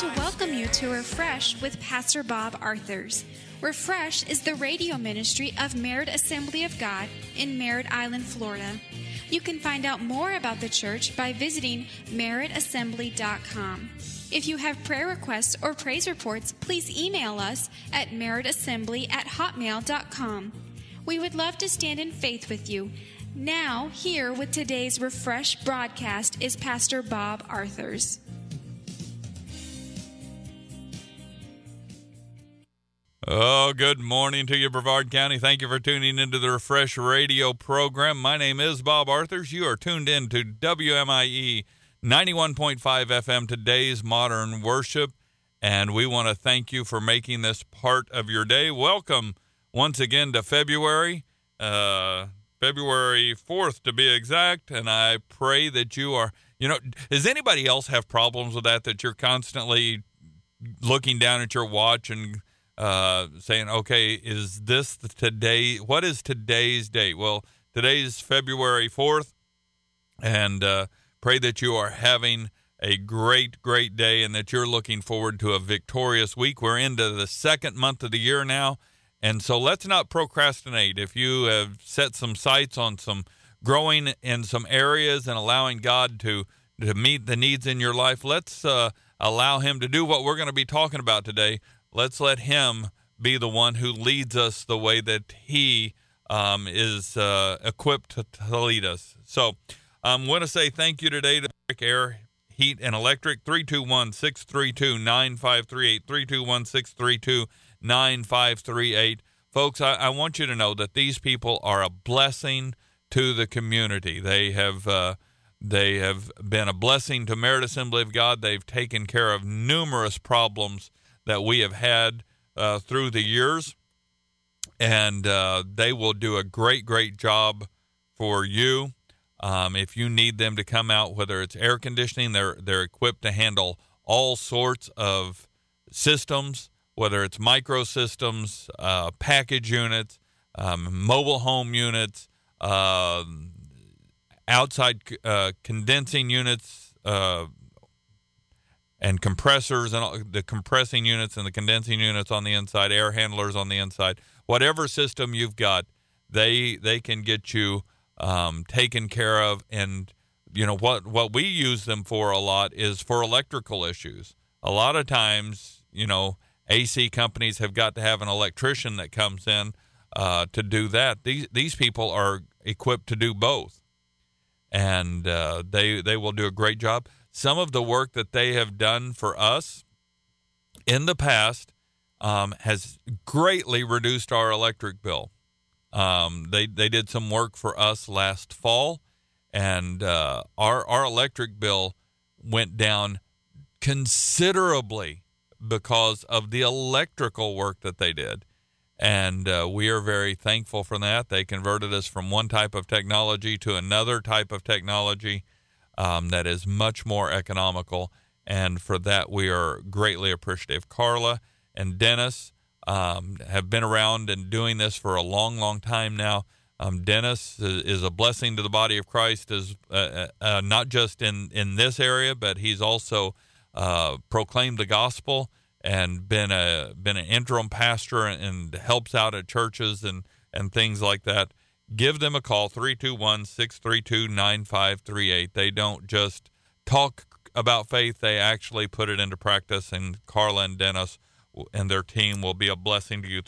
to welcome you to Refresh with Pastor Bob Arthurs. Refresh is the radio ministry of Merritt Assembly of God in Merritt Island, Florida. You can find out more about the church by visiting merrittassembly.com. If you have prayer requests or praise reports, please email us at merrittassembly@hotmail.com. We would love to stand in faith with you. Now, here with today's Refresh broadcast is Pastor Bob Arthurs. Oh, good morning to you, Brevard County. Thank you for tuning into the Refresh radio program. My name is Bob Arthurs. You are tuned in to WMIE 91.5 FM, today's modern worship, and we want to thank you for making this part of your day. Welcome once again to February 4th to be exact, and I pray that you are, does anybody else have problems with that you're constantly looking down at your watch and saying, okay, is this today? What is today's date? Well, today's February 4th, and pray that you are having a great, great day and that you're looking forward to a victorious week. We're into the second month of the year now, and so let's not procrastinate. If you have set some sights on some growing in some areas and allowing God to meet the needs in your life, let's allow Him to do what we're going to be talking about today. Let's let Him be the one who leads us the way that He is equipped to lead us. So I want to say thank you today to Air, Heat, and Electric, 321-632-9538, 321-632-9538. Folks, I want you to know that these people are a blessing to the community. They have been a blessing to Merritt Assembly of God. They've taken care of numerous problems that we have had through the years, and they will do a great, great job for you. If you need them to come out, whether it's air conditioning, they're equipped to handle all sorts of systems, whether it's microsystems, package units, mobile home units, outside condensing units, and compressors and the compressing units and the condensing units on the inside, air handlers on the inside. Whatever system you've got, they can get you taken care of. And what we use them for a lot is for electrical issues. A lot of times, AC companies have got to have an electrician that comes in to do that. These people are equipped to do both, and they will do a great job. Some of the work that they have done for us in the past has greatly reduced our electric bill. They did some work for us last fall, and our electric bill went down considerably because of the electrical work that they did. And we are very thankful for that. They converted us from one type of technology to another type of technology that is much more economical, and for that we are greatly appreciative. Carla and Dennis have been around and doing this for a long, long time now. Dennis is a blessing to the body of Christ, is not just in this area, but he's also proclaimed the gospel and been an interim pastor and helps out at churches and things like that. Give them a call, 321-632-9538. They don't just talk about faith, they actually put it into practice, and Carla and Dennis and their team will be a blessing to you.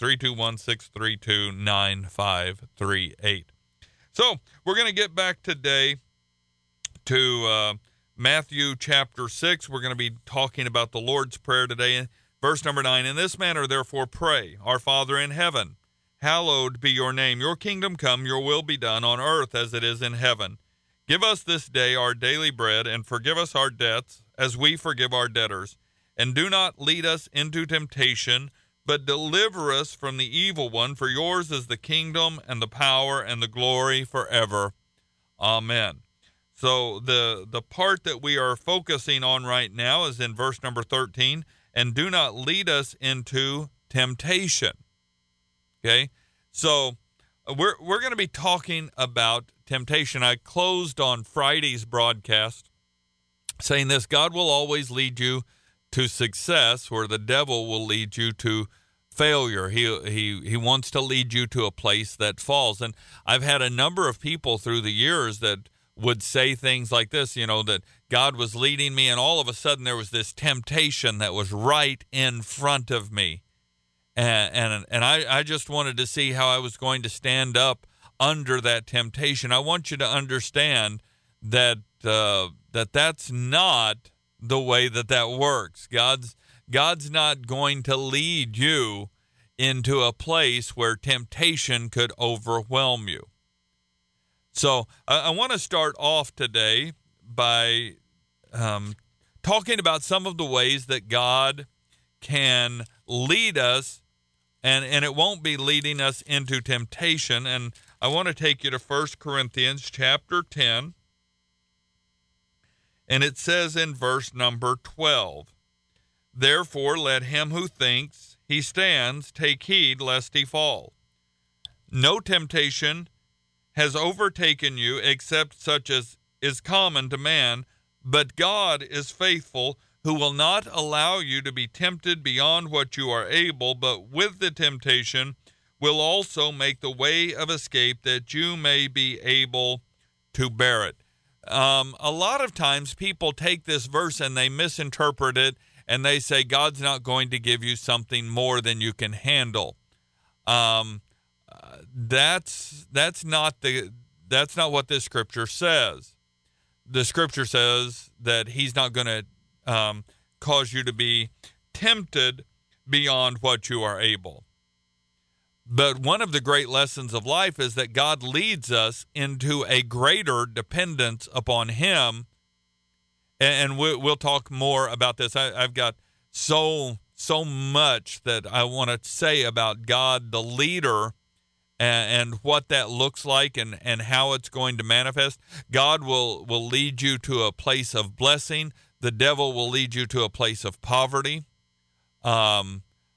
321-632-9538. So we're going to get back today to Matthew chapter 6. We're going to be talking about the Lord's Prayer today. Verse number 9, in this manner, therefore, pray, our Father in heaven, hallowed be your name. Your kingdom come, your will be done on earth as it is in heaven. Give us this day our daily bread, and forgive us our debts as we forgive our debtors. And do not lead us into temptation, but deliver us from the evil one. For yours is the kingdom and the power and the glory forever. Amen. So the part that we are focusing on right now is in verse number 13. And do not lead us into temptation. Okay, so we're going to be talking about temptation. I closed on Friday's broadcast saying this: God will always lead you to success, where the devil will lead you to failure. He wants to lead you to a place that falls. And I've had a number of people through the years that would say things like this, that God was leading me, and all of a sudden there was this temptation that was right in front of me. And I just wanted to see how I was going to stand up under that temptation. I want you to understand that that's not the way that works. God's not going to lead you into a place where temptation could overwhelm you. So I want to start off today by talking about some of the ways that God can lead us, and it won't be leading us into temptation. And I want to take you to 1 Corinthians chapter 10, and it says in verse number 12, "Therefore let him who thinks he stands take heed lest he fall. No temptation has overtaken you except such as is common to man, but God is faithful, who will not allow you to be tempted beyond what you are able, but with the temptation will also make the way of escape that you may be able to bear it." A lot of times people take this verse and they misinterpret it, and they say God's not going to give you something more than you can handle. That's not what this scripture says. The scripture says that he's not going to cause you to be tempted beyond what you are able. But one of the great lessons of life is that God leads us into a greater dependence upon him. And we'll talk more about this. I've got so much that I want to say about God, the leader, and what that looks like and how it's going to manifest. God will lead you to a place of blessing. The devil will lead you to a place of poverty. There's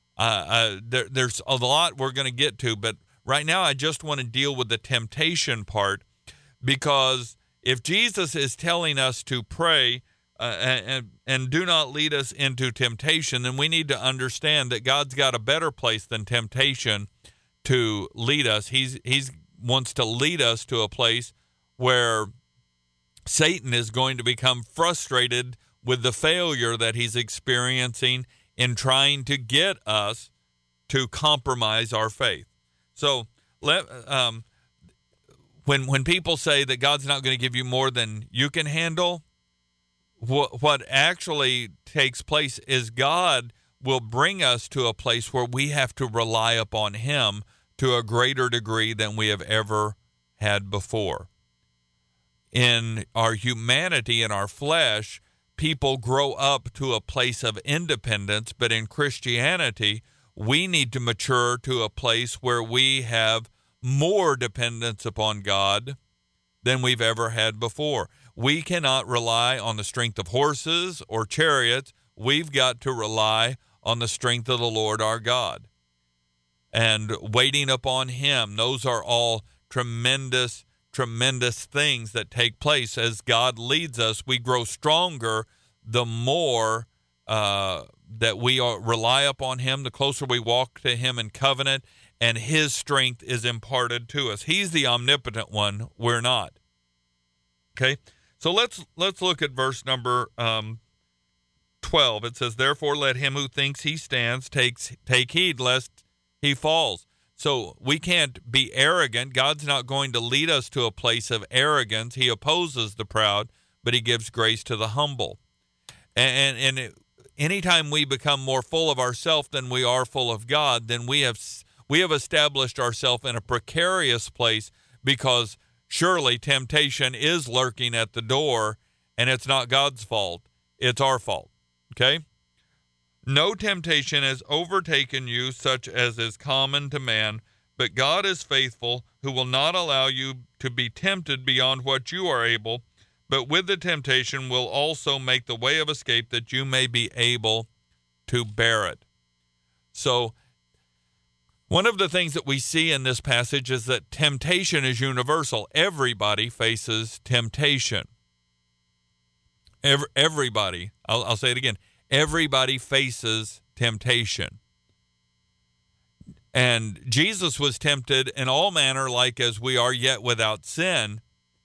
a lot we're going to get to, but right now I just want to deal with the temptation part, because if Jesus is telling us to pray and do not lead us into temptation, then we need to understand that God's got a better place than temptation to lead us. He's wants to lead us to a place where Satan is going to become frustrated with the failure that he's experiencing in trying to get us to compromise our faith. So when people say that God's not going to give you more than you can handle, what actually takes place is God will bring us to a place where we have to rely upon him to a greater degree than we have ever had before. In our humanity, in our flesh, people grow up to a place of independence, but in Christianity, we need to mature to a place where we have more dependence upon God than we've ever had before. We cannot rely on the strength of horses or chariots. We've got to rely on the strength of the Lord our God. And waiting upon him, those are all tremendous things that take place. As God leads us, we grow stronger the more that we rely upon him, the closer we walk to him in covenant, and his strength is imparted to us. He's the omnipotent one. We're not. Okay? So let's look at verse number 12. It says, "Therefore let him who thinks he stands take heed lest he falls." So we can't be arrogant. God's not going to lead us to a place of arrogance. He opposes the proud, but he gives grace to the humble. And anytime we become more full of ourselves than we are full of God, then we have established ourselves in a precarious place, because surely temptation is lurking at the door, and it's not God's fault. It's our fault. Okay? "No temptation has overtaken you such as is common to man, but God is faithful, who will not allow you to be tempted beyond what you are able, but with the temptation will also make the way of escape that you may be able to bear it." So one of the things that we see in this passage is that temptation is universal. Everybody faces temptation. Everybody. I'll say it again. Everybody faces temptation. And Jesus was tempted in all manner like as we are, yet without sin.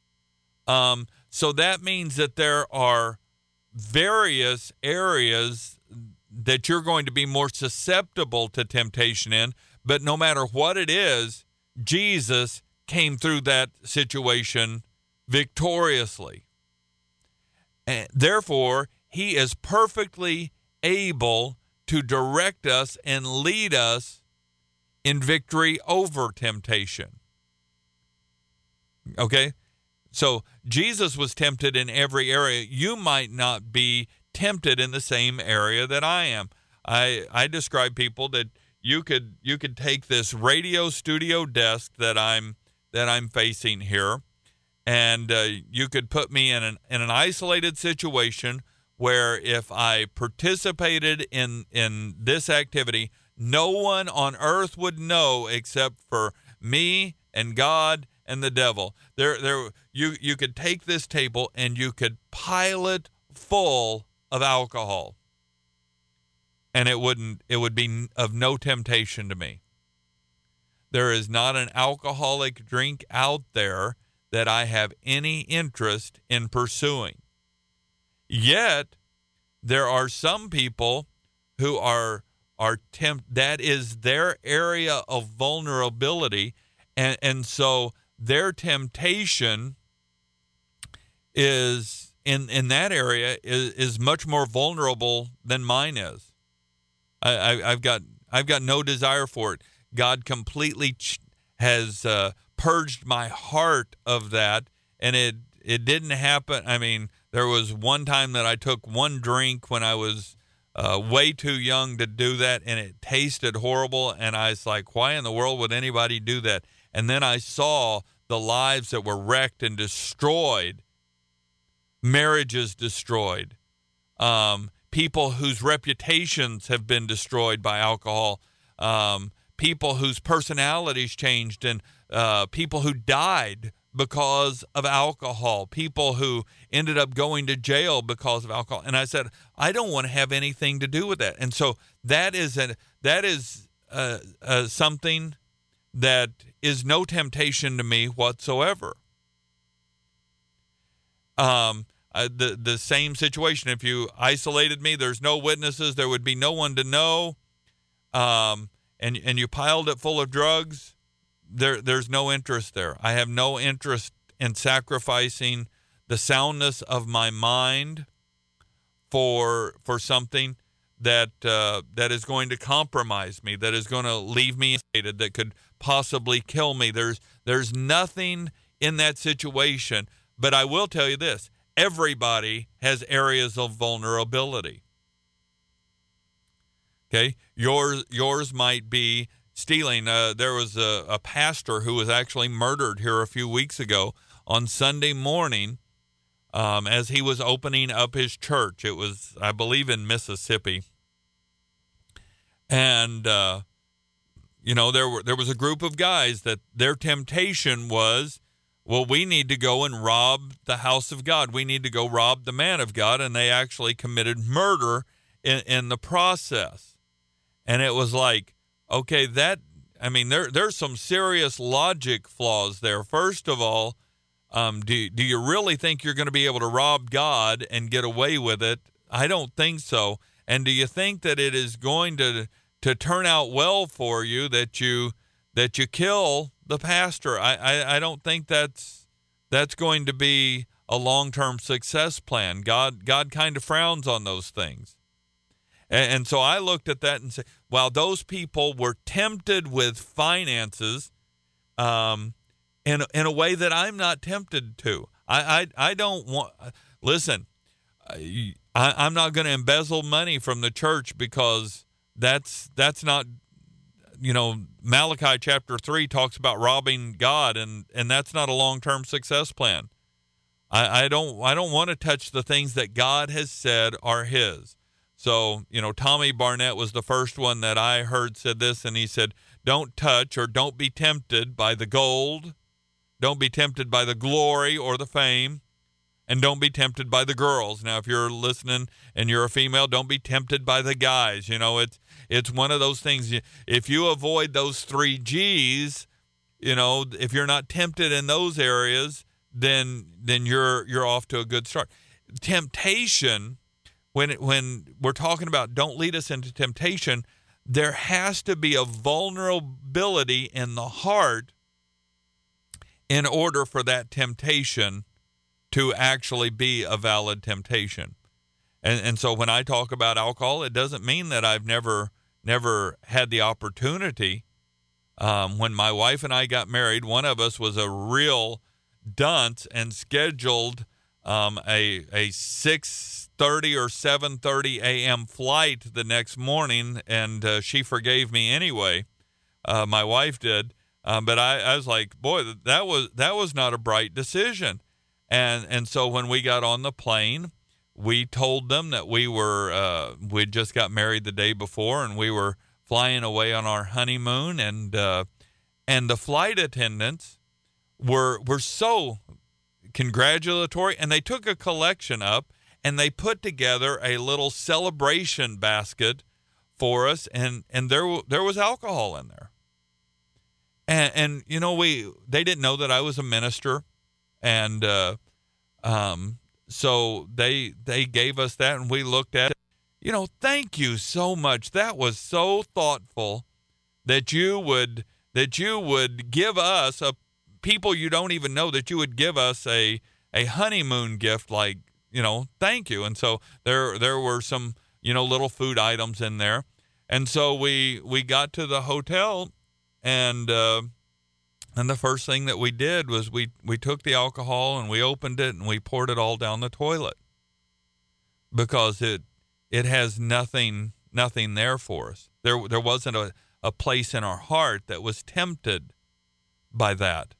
So that means that there are various areas that you're going to be more susceptible to temptation in, but no matter what it is, Jesus came through that situation victoriously. And therefore, he is perfectly able to direct us and lead us in victory over temptation. Okay? So Jesus was tempted in every area. You might not be tempted in the same area that I am. I describe people that you could take this radio studio desk that I'm facing here, and you could put me in an isolated situation where if I participated in this activity, no one on earth would know except for me and God and the devil. You could take this table and you could pile it full of alcohol, and it would be of no temptation to me. There is not an alcoholic drink out there that I have any interest in pursuing. Yet there are some people who are that is their area of vulnerability, and so their temptation is in that area is much more vulnerable than mine is. I've got no desire for it. God completely has purged my heart of that, and it didn't happen. I mean, there was one time that I took one drink when I was way too young to do that, and it tasted horrible, and I was like, why in the world would anybody do that? And then I saw the lives that were wrecked and destroyed, marriages destroyed, people whose reputations have been destroyed by alcohol, people whose personalities changed, and people who died because of alcohol, people who ended up going to jail because of alcohol. And I said, I don't want to have anything to do with that. And so that is something that is no temptation to me whatsoever. The same situation. If you isolated me, there's no witnesses, there would be no one to know, and you piled it full of drugs, there's no interest there. I have no interest in sacrificing the soundness of my mind for something that is going to compromise me, that is going to leave me irritated, that could possibly kill me. There's nothing in that situation. But I will tell you this: everybody has areas of vulnerability. Okay, yours might be stealing. There was a pastor who was actually murdered here a few weeks ago on Sunday morning as he was opening up his church. It was, I believe, in Mississippi. And, there was a group of guys that their temptation was, well, we need to go and rob the house of God. We need to go rob the man of God. And they actually committed murder in the process. And it was like, okay, there's some serious logic flaws there. First of all, do you really think you're going to be able to rob God and get away with it? I don't think so. And do you think that it is going to turn out well for you that you kill the pastor? I don't think that's going to be a long-term success plan. God kind of frowns on those things. And so I looked at that and said, wow, those people were tempted with finances in a way that I'm not tempted to. I don't want, listen, I'm not going to embezzle money from the church because that's not, Malachi chapter 3 talks about robbing God, and that's not a long-term success plan. I don't want to touch the things that God has said are his. So, Tommy Barnett was the first one that I heard said this, and he said, don't touch or don't be tempted by the gold. Don't be tempted by the glory or the fame. And don't be tempted by the girls. Now, if you're listening and you're a female, don't be tempted by the guys. You know, it's one of those things. If you avoid those 3 G's, you know, if you're not tempted in those areas, then you're off to a good start. Temptation, when we're talking about don't lead us into temptation, there has to be a vulnerability in the heart in order for that temptation to actually be a valid temptation. And so when I talk about alcohol, it doesn't mean that I've never had the opportunity. When my wife and I got married, one of us was a real dunce and scheduled a 6:30 or 7:30 a.m. flight the next morning, and she forgave me anyway. My wife did, but I was like, boy, that was not a bright decision. And so when we got on the plane, we told them that we'd just got married the day before, and we were flying away on our honeymoon, and the flight attendants were so congratulatory, and they took a collection up, and they put together a little celebration basket for us, and there was alcohol in there. And you know, they didn't know that I was a minister, and so they gave us that, and we looked at it. You know, thank you so much. That was so thoughtful that you would give us, people you don't even know, that you would give us a honeymoon gift, like, you know, thank you. And so there were some, you know, little food items in there. And so we got to the hotel, and the first thing that we did was we took the alcohol and we opened it and we poured it all down the toilet, because it has nothing there for us. There wasn't a place in our heart that was tempted by that.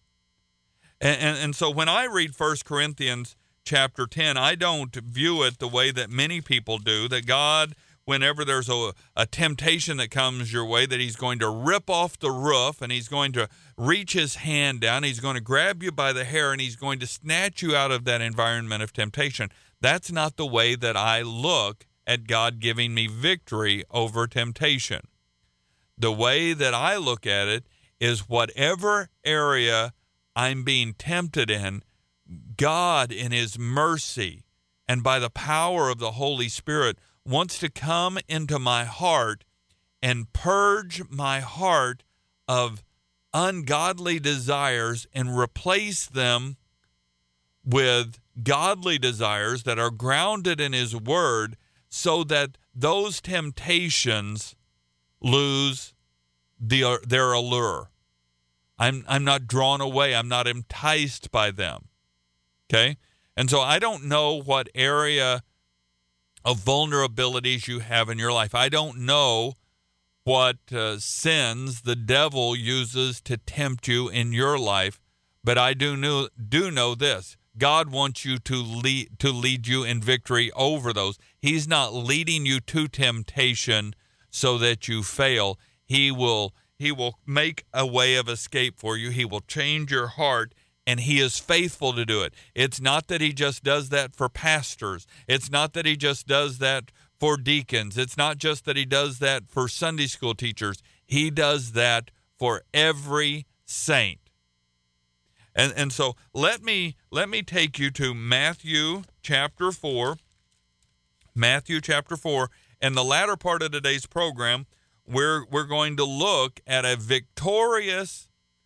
And so when I read 1 Corinthians chapter 10, I don't view it the way that many people do, that God, whenever there's a temptation that comes your way, that he's going to rip off the roof and he's going to reach his hand down, he's going to grab you by the hair, and he's going to snatch you out of that environment of temptation. That's not the way that I look at God giving me victory over temptation. The way that I look at it is whatever area I'm being tempted in, God in his mercy and by the power of the Holy Spirit wants to come into my heart and purge my heart of ungodly desires and replace them with godly desires that are grounded in his word, so that those temptations lose their allure. I'm not drawn away. I'm not enticed by them. Okay? And so I don't know what area of vulnerabilities you have in your life. I don't know what sins the devil uses to tempt you in your life, but I do know this. God wants you to lead you in victory over those. He's not leading you to temptation so that you fail. He will make a way of escape for you. He will change your heart, and he is faithful to do it. It's not that he just does that for pastors. It's not that he just does that for deacons. It's not just that he does that for Sunday school teachers. He does that for every saint. And so let me take you to Matthew chapter 4. Matthew chapter 4. And the latter part of today's program, we're going to look at a victorious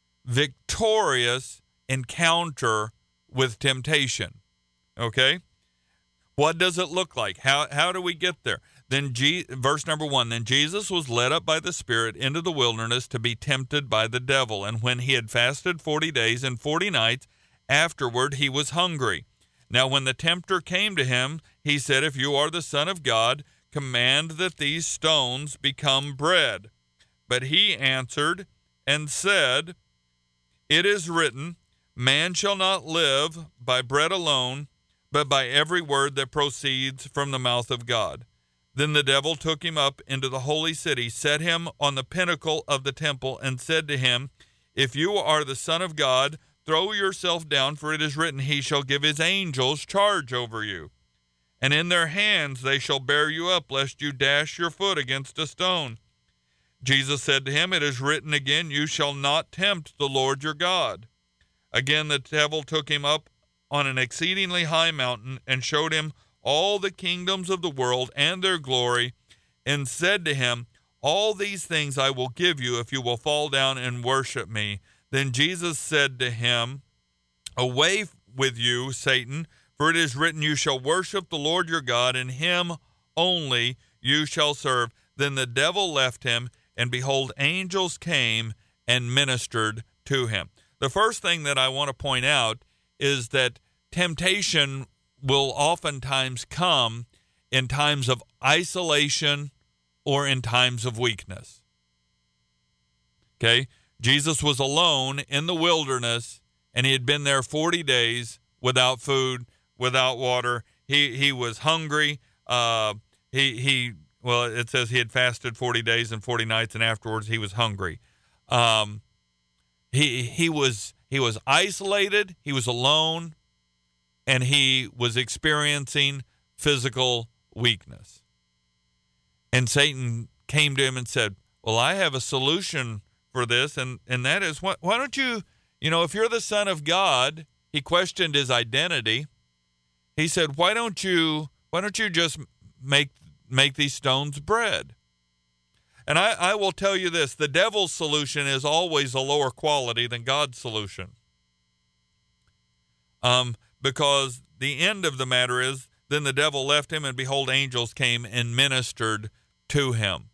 encounter with temptation. Okay? What does it look like? How do we get there? Then verse number 1, then Jesus was led up by the Spirit into the wilderness to be tempted by the devil. And when he had fasted 40 days and 40 nights, afterward he was hungry. Now when the tempter came to him, he said, if you are the Son of God, command that these stones become bread. But he answered and said, it is written, man shall not live by bread alone, but by every word that proceeds from the mouth of God. Then the devil took him up into the holy city, set him on the pinnacle of the temple, and said to him, if you are the Son of God, throw yourself down, for it is written, he shall give his angels charge over you. And in their hands they shall bear you up, lest you dash your foot against a stone. Jesus said to him, it is written again, you shall not tempt the Lord your God. Again the devil took him up on an exceedingly high mountain, and showed him all the kingdoms of the world and their glory, and said to him, all these things I will give you if you will fall down and worship me. Then Jesus said to him, away with you, Satan, for it is written, you shall worship the Lord your God, and him only you shall serve. Then the devil left him, and behold, angels came and ministered to him. The first thing that I want to point out is that temptation will oftentimes come in times of isolation or in times of weakness. Okay? Jesus was alone in the wilderness, and he had been there 40 days without food, without water. He was hungry. Well, it says he had fasted 40 days and 40 nights, and afterwards he was hungry. He was isolated. He was alone, and he was experiencing physical weakness. And Satan came to him and said, well, I have a solution for this, and that is, why don't you, if you're the Son of God, he questioned his identity. He said, why don't you just make these stones bread? And I will tell you this, the devil's solution is always a lower quality than God's solution. Because the end of the matter is, then the devil left him, and behold, angels came and ministered to him.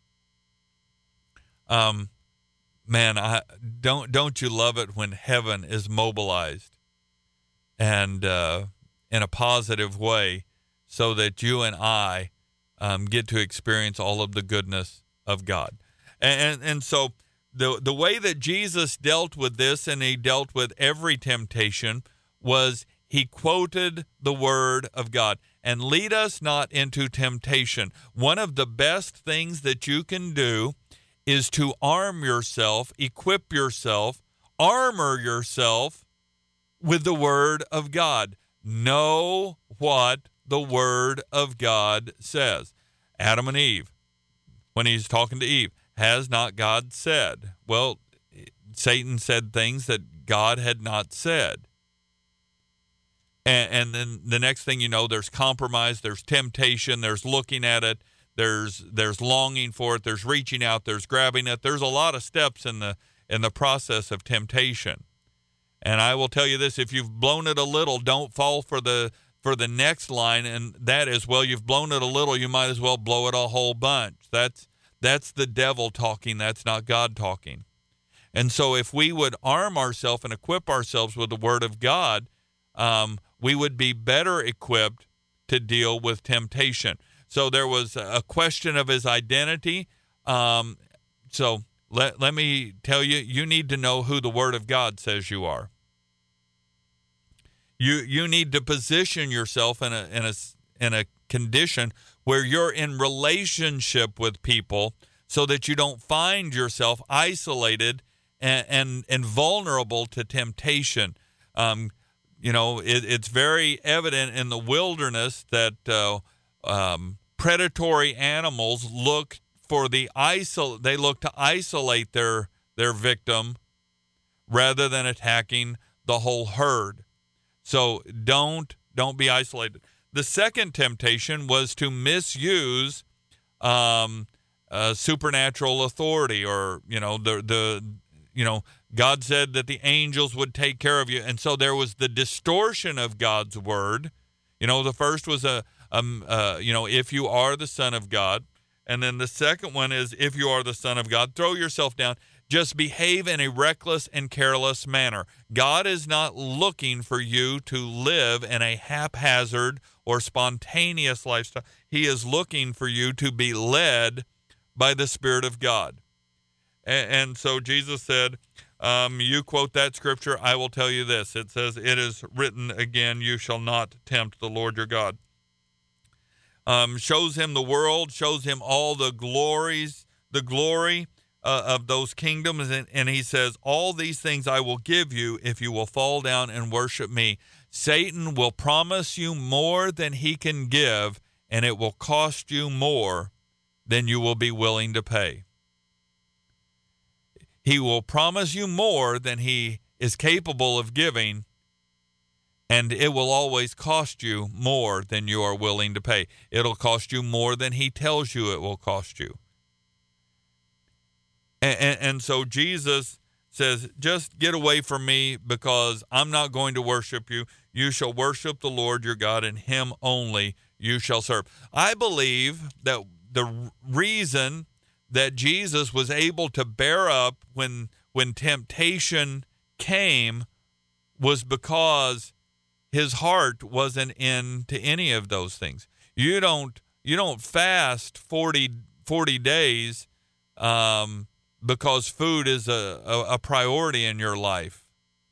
Man, don't you love it when heaven is mobilized and in a positive way, so that you and I get to experience all of the goodness of God. And so the way that Jesus dealt with this, and he dealt with every temptation, was he quoted the word of God. And lead us not into temptation. One of the best things that you can do is to arm yourself, equip yourself, armor yourself with the word of God. Know what the word of God says. Adam and Eve, when he's talking to Eve, has not God said? Well, Satan said things that God had not said. And then the next thing you know, there's compromise, there's temptation, there's looking at it, there's longing for it, there's reaching out, there's grabbing it. There's a lot of steps in the process of temptation. And I will tell you this, if you've blown it a little, don't fall for the next line, and that is, well, you've blown it a little, you might as well blow it a whole bunch. That's the devil talking, that's not God talking. And so if we would arm ourselves and equip ourselves with the word of God, we would be better equipped to deal with temptation. So there was a question of his identity. So let me tell you, you need to know who the Word of God says you are. You need to position yourself in a condition where you're in relationship with people, so that you don't find yourself isolated and vulnerable to temptation. It's very evident in the wilderness that predatory animals look to isolate their victim rather than attacking the whole herd. So don't be isolated. The second temptation was to misuse supernatural authority, or God said that the angels would take care of you. And so there was the distortion of God's word. The first was if you are the Son of God. And then the second one is, if you are the Son of God, throw yourself down. Just behave in a reckless and careless manner. God is not looking for you to live in a haphazard or spontaneous lifestyle. He is looking for you to be led by the Spirit of God. And so Jesus said, you quote that scripture, I will tell you this. It says, it is written again, you shall not tempt the Lord your God. Shows him the world, shows him all the glory of those kingdoms, and he says, all these things I will give you if you will fall down and worship me. Satan will promise you more than he can give, and it will cost you more than you will be willing to pay. He will promise you more than he is capable of giving, and it will always cost you more than you are willing to pay. It'll cost you more than he tells you it will cost you. And so Jesus says, just get away from me, because I'm not going to worship you. You shall worship the Lord your God, and him only you shall serve. I believe that the reason that Jesus was able to bear up when temptation came was because his heart wasn't into any of those things. You don't fast 40 days because food is a priority in your life.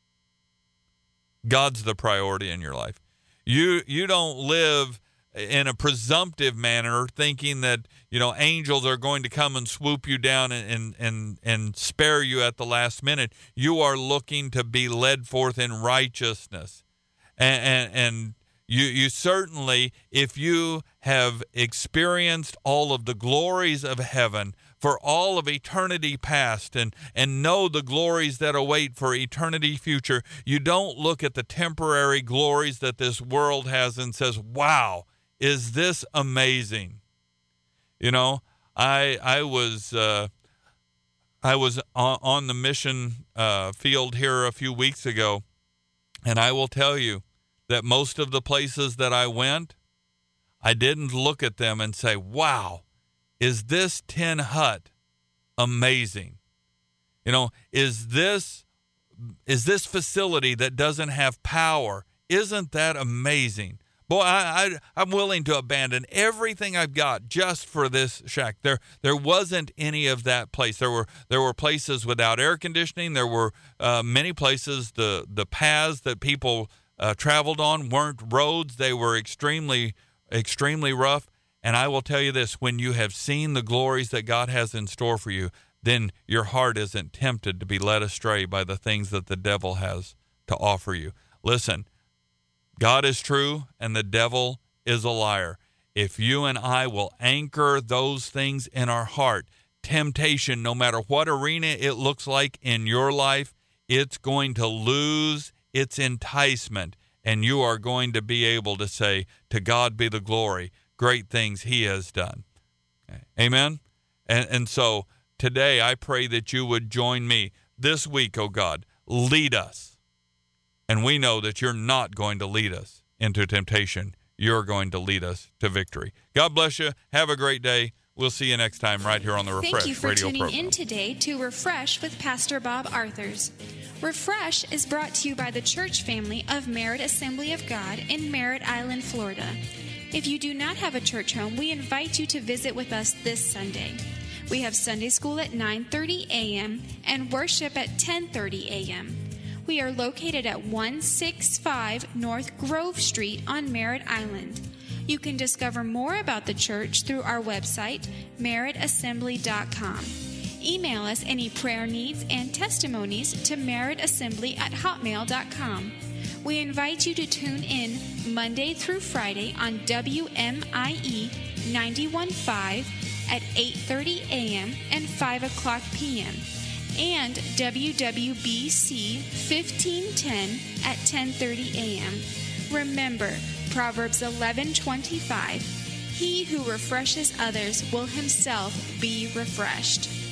God's the priority in your life. You don't live in a presumptive manner thinking that, angels are going to come and swoop you down and spare you at the last minute. You are looking to be led forth in righteousness. And you certainly, if you have experienced all of the glories of heaven for all of eternity past and know the glories that await for eternity future, you don't look at the temporary glories that this world has and says, wow, is this amazing? I was on the mission field here a few weeks ago, and I will tell you that most of the places that I went, I didn't look at them and say, wow, is this tin hut amazing? Is this facility that doesn't have power, isn't that amazing? Boy, I'm willing to abandon everything I've got just for this shack. There wasn't any of that place. There were places without air conditioning. There were many places, the paths that people traveled on weren't roads. They were extremely, extremely rough. And I will tell you this, when you have seen the glories that God has in store for you, then your heart isn't tempted to be led astray by the things that the devil has to offer you. Listen, God is true and the devil is a liar. If you and I will anchor those things in our heart, temptation, no matter what arena it looks like in your life, it's going to lose its enticement, and you are going to be able to say, to God be the glory, great things he has done. Amen? And so today I pray that you would join me this week, oh God, lead us. And we know that you're not going to lead us into temptation. You're going to lead us to victory. God bless you. Have a great day. We'll see you next time right here on the Refresh Radio Thank you for tuning program. in today to Refresh with Pastor Bob Arthurs. Refresh is brought to you by the church family of Merritt Assembly of God in Merritt Island, Florida. If you do not have a church home, we invite you to visit with us this Sunday. We have Sunday school at 9:30 a.m. and worship at 10:30 a.m. We are located at 165 North Grove Street on Merritt Island. You can discover more about the church through our website, merrittassembly.com. Email us any prayer needs and testimonies to merrittassembly@hotmail.com. We invite you to tune in Monday through Friday on WMIE 91.5 at 8:30 a.m. and 5 o'clock p.m. and WWBC 1510 at 10:30 a.m. Remember, Proverbs 11:25, he who refreshes others will himself be refreshed.